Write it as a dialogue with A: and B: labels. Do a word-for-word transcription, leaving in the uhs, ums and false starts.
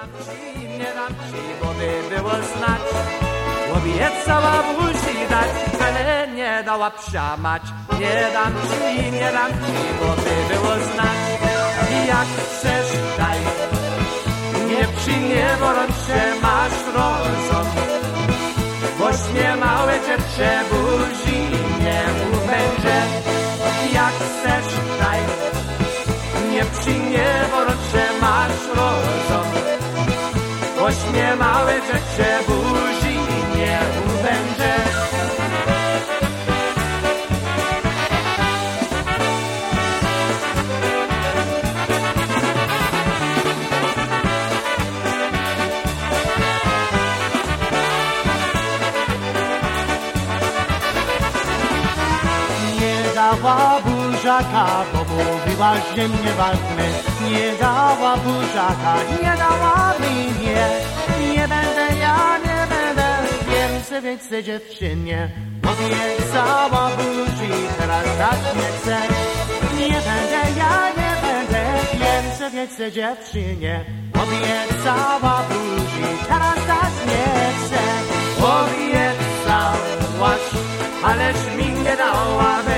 A: dam ci, nie dam ci, bo by było znać. Obiecała buzi dać, ale nie dała psia mać. Nie dam ci, nie dam ci, bo by było znać. I jak chcesz, daj, nie psi, nie boląc się, masz rozum. Bośnie małe dziewczę buzi nie ubędzie. Jak chcesz, daj, nie psi, nie boląc się, masz rozum. Bośnie małe dziewczę buzi nie ubędzie.
B: Nie dała buziaka, bo mówiła, że mnie ważny. Nie dała buziaka, nie dała mi nie. Nie będę ja, nie będę więcej, więcej dziewczynie. Obiecała buzi, teraz dać nie chcę. Nie będę ja, nie będę więcej, więcej dziewczynie. Obiecała buzi, teraz dać nie chcę.
A: Obiecałaś, ależ mi nie dała.